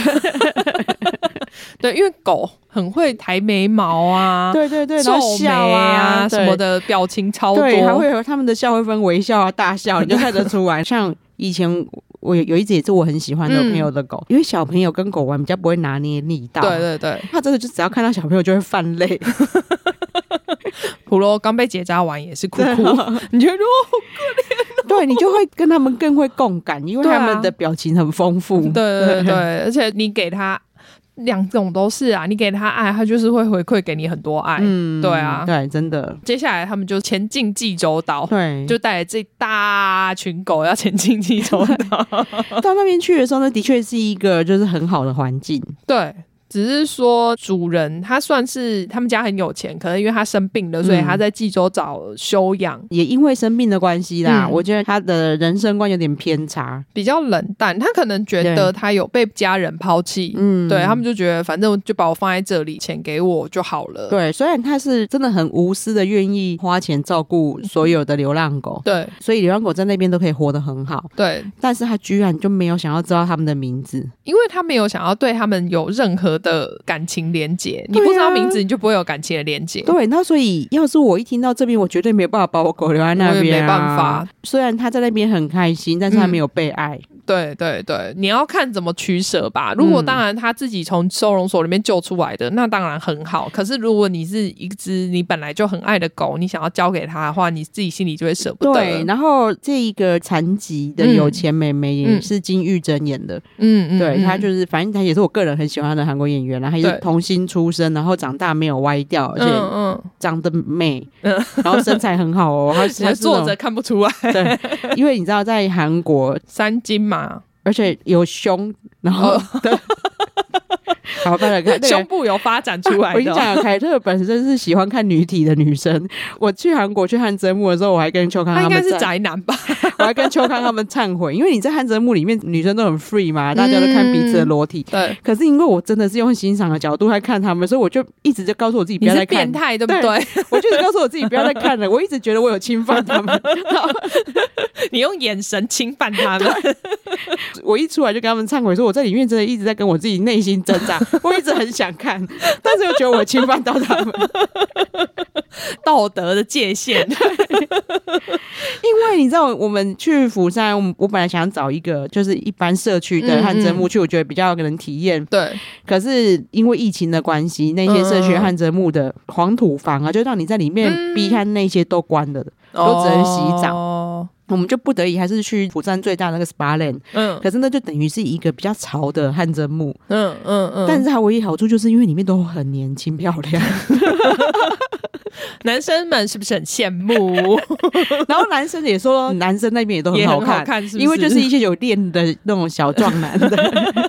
对，因为狗很会抬眉毛啊， 对， 皱眉啊什么的，表情超多， 对，还会有他们的笑会分微笑啊、大笑，你就看得出来。像以前我有一只也是我很喜欢的朋友的狗，因为小朋友跟狗玩比较不会拿捏力道， 对， 他真的就只要看到小朋友就会泛泪。 普罗刚被结扎完也是哭哭，你觉得好可怜对，你就会跟他们更会共感，因为他们的表情很丰富。 对，而且你给他两种都是啊，你给他爱，他就是会回馈给你很多爱。对啊， 对，真的。 接下来他们就前进济州岛， 对， 就带着这大群狗要前进济州岛。 到那边去的时候呢，的确是一个就是很好的环境。 对。只是说主人他算是他们家很有钱，可能因为他生病了，所以他在济州岛休养， 也因为生病的关系啦，我觉得他的人生观有点偏差， 比较冷淡。他可能觉得他有被家人抛弃，对，他们就觉得反正就把我放在这里，钱给我就好了。 对，虽然他是真的很无私的愿意花钱照顾所有的流浪狗， 对， 所以流浪狗在那边都可以活得很好， 对， 但是他居然就没有想要知道他们的名字， 因为他没有想要对他们有任何的感情连结，你不知道名字，你就不会有感情的连结。 对，那所以要是我一听到这边，我绝对没有办法把我狗留在那边，我也没办法。 虽然他在那边很开心，但是他没有被爱。 对，你要看怎么取舍吧。如果当然他自己从收容所里面救出来的，那当然很好。可是如果你是一只你本来就很爱的狗，你想要交给他的话，你自己心里就会舍不得。 对，然后这一个残疾的有钱妹妹也是金玉珍演的，对，她就是反正她也是我个人很喜欢的韩国演员啦，她也是童星出身，然后长大没有歪掉，而且长得美，然后身材很好哦，她坐着看不出来。 对，因为你知道在韩国 3金嘛。 而且有胸，然后好，快来看、 胸部有发展出来的。 我跟你讲，凯特本身是喜欢看女体的女生。我去韩国去汉泽木的时候，我还跟秋康他们， 他应该是宅男吧？ 我还跟秋康他们忏悔，因为你在汉泽木里面，女生都很 free 嘛，大家都看彼此的裸体。 对。 可是因为我真的是用欣赏的角度来看他们，所以我就一直就告诉我自己不要再看。 你是变态对不对？ 我就一直告诉我自己不要再看了。我一直觉得我有侵犯他们。 你用眼神侵犯他们。 我一出来就跟他们忏悔说，我在里面真的一直在跟我自己内心挣扎，我一直很想看，但是又觉得我侵犯到他们道德的界限。 因为你知道我们去釜山，我本来想找一个就是一般社区的汗蒸木去，我觉得比较能体验。 对， 可是因为疫情的关系，那些社区汗蒸木的黄土房啊，就让你在里面避汗那些都关了，都只能洗澡。我们就不得已还是去釜山最大那个 Spa Land， 可是那就等于是一个比较潮的汗蒸木，但是它唯一好处就是因为里面都很年轻漂亮。 男生们是不是很羡慕？ 然后男生也说，男生那边也都很好看， 是不是？ 因为就是一些有练的那种小壮男的。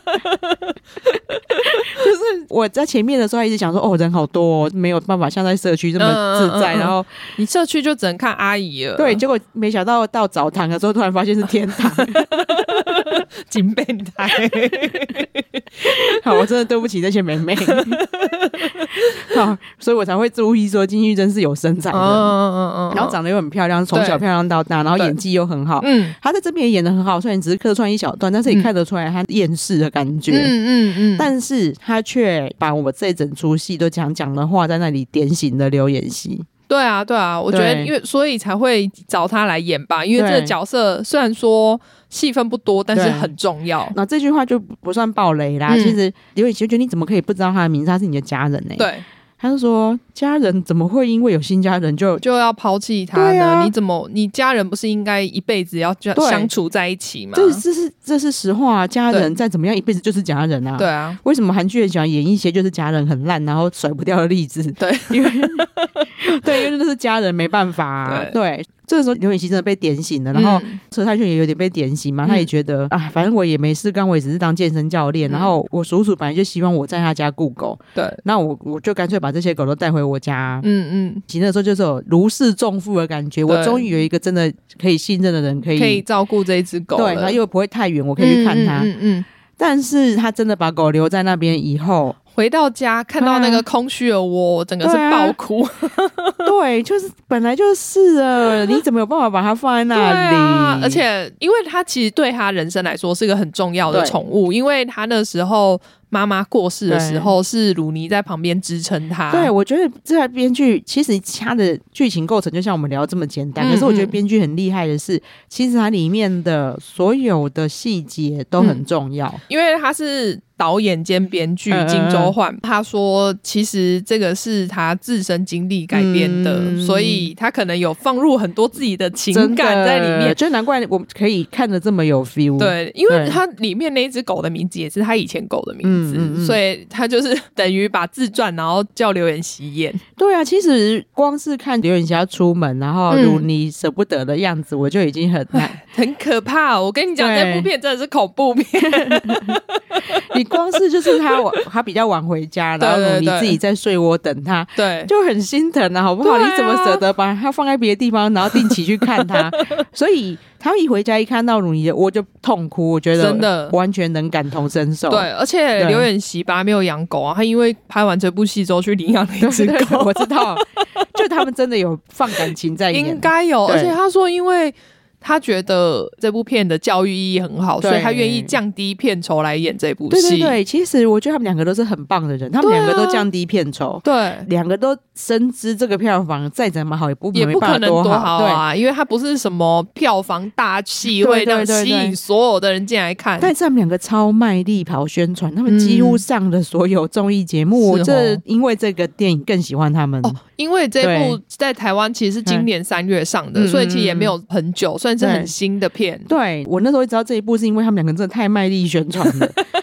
就是我在前面的时候一直想说，哦，人好多哦，没有办法像在社区这么自在。然后你社区就只能看阿姨了， 对，结果没想到到澡堂的时候，突然发现是天堂。 金变态。 好，我真的对不起那些妹妹。好，所以我才会注意说金玉珍是有身材的，然后长得又很漂亮，从小漂亮到大，然后演技又很好。她在这边也演得很好，虽然只是客串一小段，但是也看得出来她厌世的感觉。但是她却把我这整出戏都讲的话在那里点醒了刘演熙。 对啊，对啊，我觉得因为所以才会找他来演吧，因为这个角色虽然说戏份不多，但是很重要。 那这句话就不算爆雷啦。其实刘演熙觉得你怎么可以不知道他的名字？他是你的家人呢？ 对。 他就说家人怎么会因为有新家人就要抛弃他呢？你家人不是应该一辈子要相处在一起吗？ 这是实话啊，家人再怎么样一辈子就是家人啊。 对啊， 为什么韩剧很喜欢演一些就是家人很烂然后甩不掉的例子？ 对， 因为那是家人没办法啊。对，这个时候刘演熙真的被点醒了，然后车太铉也有点被点醒嘛，他也觉得啊，反正我也没事干，我也只是当健身教练，然后我叔叔本来就希望我在他家顾狗， 对， 那我就干脆把这些狗都带回我家。其实那时候就是有如释重负的感觉，我终于有一个真的可以信任的人可以照顾这一只狗了， 对，他又不会太远，我可以去看他。但是他真的把狗留在那边以后， 回到家看到那个空虚的窝，整个是爆哭。 对，就是本来就是了，你怎么有办法把它放在那里？ 啊，而且因为他其实对他人生来说是一个很重要的宠物，因为他那时候妈妈过世的时候是鲁尼在旁边支撑他。 对，我觉得这台编剧其实他的剧情构成就像我们聊这么简单，可是我觉得编剧很厉害的是，其实它里面的所有的细节都很重要， 因为他是导演兼编剧金周焕，他说其实这个是他自身经历改编的，所以他可能有放入很多自己的情感在里面， 就难怪我们可以看得这么有 feel。 对，因为他里面那一只狗的名字也是他以前狗的名字，所以他就是等于把自传然后叫刘演熙演。 对啊，其实光是看刘演熙要出门然后鲁尼舍不得的样子，我就已经很可怕。我跟你讲，这部片真的是恐怖片。 你光是就是他比较晚回家，然后你自己在睡窝等他， 对， 就很心疼啊，好不好？你怎么舍得把他放在别的地方，然后定期去看他？所以他一回家一看到鲁尼的窝就痛哭，我觉得真的完全能感同身受。 对，而且刘演熙本来没有养狗啊，他因为拍完这部戏之后去领养那只狗， 我知道，就他们真的有放感情在演， 应该有。而且他说，因为他觉得这部片的教育意义很好，所以他愿意降低片酬来演这部戏。 对，其实我觉得他们两个都是很棒的人，他们两个都降低片酬， 对， 两个都深知这个票房再怎么好也不可能多好啊，因为它不是什么票房大戏会让吸引所有的人进来看。 但是他们两个超卖力跑宣传，他们几乎上了所有综艺节目。我因为这个电影更喜欢他们。 因为这部在台湾其实是今年3月上的，所以其实也没有很久，算是很新的片。 对，我那时候知道这一部是因为他们两个真的太卖力宣传了。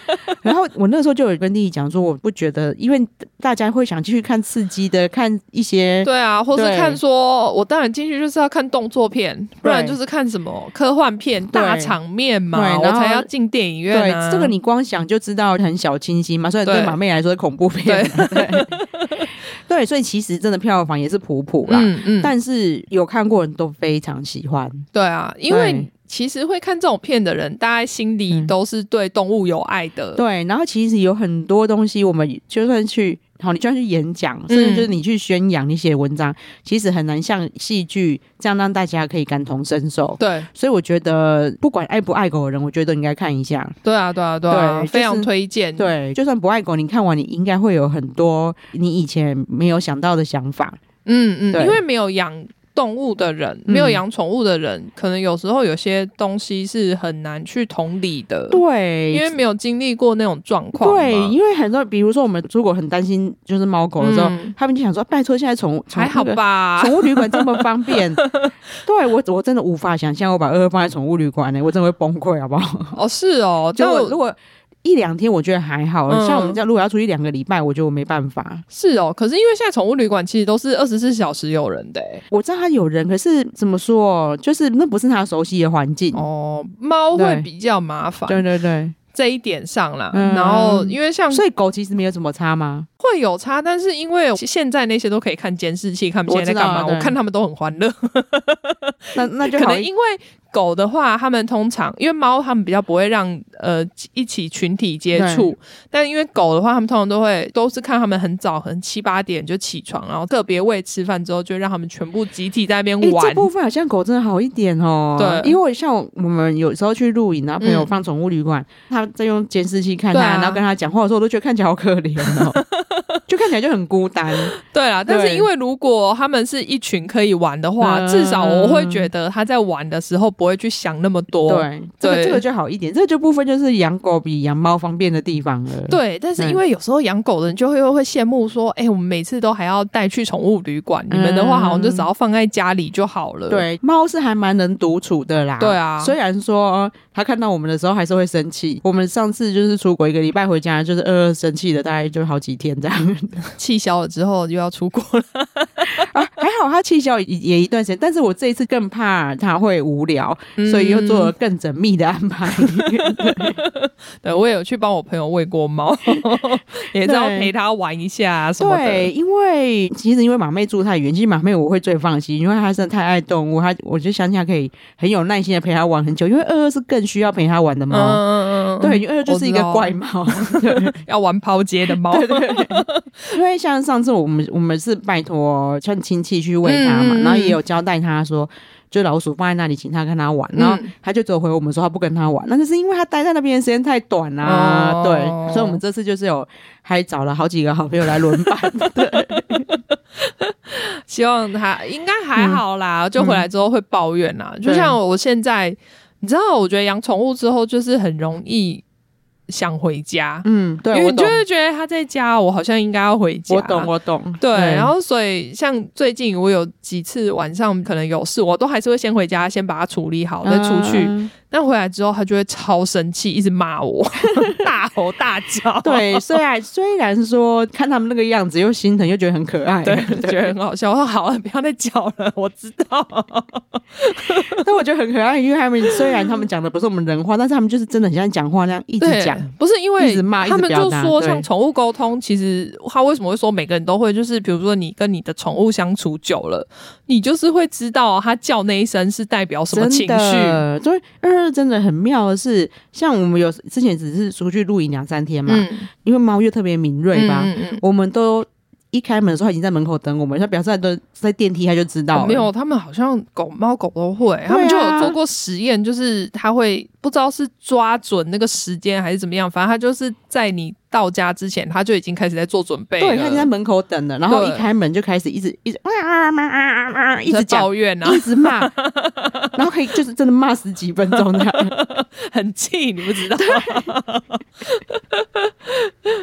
然后我那时候就有跟弟弟讲说，我不觉得，因为大家会想继续看刺激的，看一些对啊，或是看说我当然进去就是要看动作片，不然就是看什么科幻片大场面嘛，我才要进电影院啊。 对，这个你光想就知道很小清新嘛，所以对马妹来说是恐怖片。对，所以其实真的票房也是普普啦，但是有看过人都非常喜欢。 对啊，因为其实会看这种片的人，大概心里都是对动物有爱的。 对，然后其实有很多东西，我们就算去你就算去演讲，甚至就是你去宣扬你写文章，其实很难像戏剧这样让大家可以感同身受。 对， 所以我觉得不管爱不爱狗的人，我觉得都应该看一下。 对啊，对啊，对啊，对，非常推荐。 对，就算不爱狗，你看完你应该会有很多你以前没有想到的想法。因为没有养动物的人，没有养宠物的人，可能有时候有些东西是很难去同理的。 对， 因为没有经历过那种状况。 对，因为很多，比如说我们如果很担心就是猫狗的时候，他们就想说，拜托，现在宠还好吧， 宠物旅馆这么方便。对，我真的无法想象我把22放在宠物旅馆我真的会崩溃，好不好？ 哦，是哦， 就如果1-2天我觉得还好，像我们家如果要出去2个礼拜，我觉得我没办法。 是哦，可是因为现在宠物旅馆其实都是24小时有人的。 我知道他有人，可是怎么说，就是那不是他熟悉的环境哦。猫会比较麻烦， 对对对， 这一点上啦。然后因为所以狗其实没有怎么差吗？ 会有差，但是因为现在那些都可以看监视器，看他们现在在干嘛。我看他们都很欢乐。 那就好， 可能因为狗的话，他们通常因为猫他们比较不会让一起群体接触，但因为狗的话，他们通常都是看他们很早，可能7-8点就起床，然后个别喂吃饭之后，就让他们全部集体在那边玩。 这部分好像狗真的好一点哦。对，因为像我们有时候去露营，然后朋友放宠物旅馆，他在用监视器看他，然后跟他讲话的时候，我都觉得看起来好可怜哦。就看起来就很孤单。对啦，但是因为如果他们是一群可以玩的话，至少我会觉得他在玩的时候不会去想那么多。 对，这个就好一点。这就部分就是养狗比养猫方便的地方了。 对，但是因为有时候养狗的人就会羡慕说，我们每次都还要带去宠物旅馆，你们的话好像就只要放在家里就好了。 对，猫是还蛮能独处的啦。 对啊， 虽然说他看到我们的时候还是会生气。我们上次就是出国1个礼拜回家，就是22生气的，大概就好几天这样。 气消了之后又要出国了。 还好他气消也一段时间，但是我这一次更怕他会无聊，所以又做了更缜密的安排。 对，我也有去帮我朋友喂过猫，也是要陪他玩一下什么的。 对，因为马妹住太远，其实马妹我会最放心，因为她真的太爱动物，我就相信她可以很有耐心的陪她玩很久，因为22是更需要陪她玩的猫。对，因为22就是一个怪猫， 要玩抛接的猫。 对，因为像上次我们是拜托像亲戚去喂它嘛，然后也有交代他说，就老鼠放在那里，请他跟他玩，然后他就走回我们说他不跟他玩，那就是因为他待在那边的时间太短啦。对，所以我们这次就是还找了好几个好朋友来轮班。对， 希望他应该还好啦，就回来之后会抱怨啦。就像我现在，你知道，我觉得养宠物之后就是很容易想回家。对，因为你就会觉得他在家，我好像应该要回家。 我懂。 对，然后所以像最近我有几次晚上可能有事，我都还是会先回家，先把它处理好再出去。但回来之后他就会超生气，一直骂我，大吼大叫。 对，虽然说看他们那个样子又心疼又觉得很可爱， 对，觉得很好笑。我说好了，不要再叫了，我知道。 但我觉得很可爱，因为虽然他们讲的不是我们人话，但是他们就是真的很像讲话那样一直讲。 不是因为一直骂， 他们就说像宠物沟通，其实他为什么会说每个人都会，就是比如说你跟你的宠物相处久了，你就是会知道他叫那一声是代表什么情绪。 所以真的很妙的是，像我们之前只是出去露营2-3天嘛，因为猫又特别敏锐吧，我们都一开门的时候他已经在门口等我们，他表示他都在电梯他就知道了。 没有，他们好像猫狗都会，他们就有做过实验，就是他会不知道是抓准那个时间还是怎么样，反正他就是在你到家之前他就已经开始在做准备了。 对，他已经在门口等了，然后一开门就开始一直一直抱怨啊， 一直骂，然后可以就是真的骂10几分钟的， 很气，你不知道。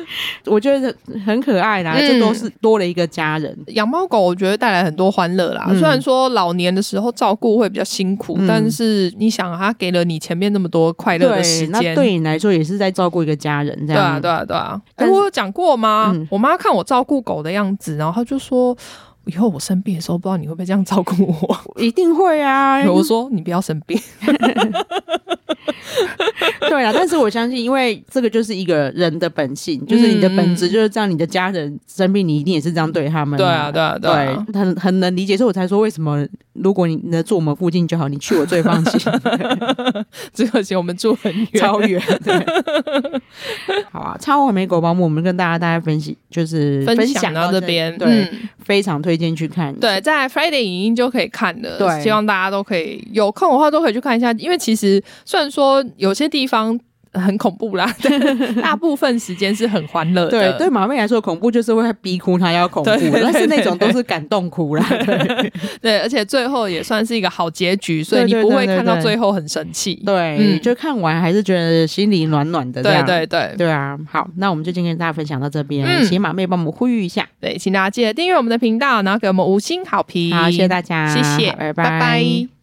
我觉得很可爱啦，这都是多了一个家人。 养猫狗我觉得带来很多欢乐啦，虽然说老年的时候照顾会比较辛苦，但是你想它给了你前面那么多快乐的时间， 那对你来说也是在照顾一个家人这样。 对啊。我有讲过吗？我妈看我照顾狗的样子，然后她就说以后我生病的时候不知道你会不会这样照顾我。 一定会啊。 我说你不要生病。 对啊，但是我相信因为这个就是一个人的本性，就是你的本质就是这样，你的家人生病你一定也是这样对他们。 对啊， 很能理解，所以我才说为什么如果你能住我们附近就好，你去我最放心。 只可惜我们住很远， 超远。好啊，超完美狗保姆我们跟大家分析，就是分享到这边， 对，非常推荐去看。 对，在 Friday 影音就可以看的。 对， 希望大家都可以有空的话都可以去看一下，因为其实虽然说有些地方很恐怖啦，大部分时间是很欢乐的。 对马妹来说，恐怖就是会逼哭她要恐怖，但是那种都是感动哭啦。 对，而且最后也算是一个好结局，所以你不会看到最后很生气。 对，就看完还是觉得心里暖暖的。对啊。好，那我们就今天跟大家分享到这边，请马妹帮我们呼吁一下。 对，请大家记得订阅我们的频道，然后给我们5星好评。 好，谢谢大家， 谢谢， 拜拜。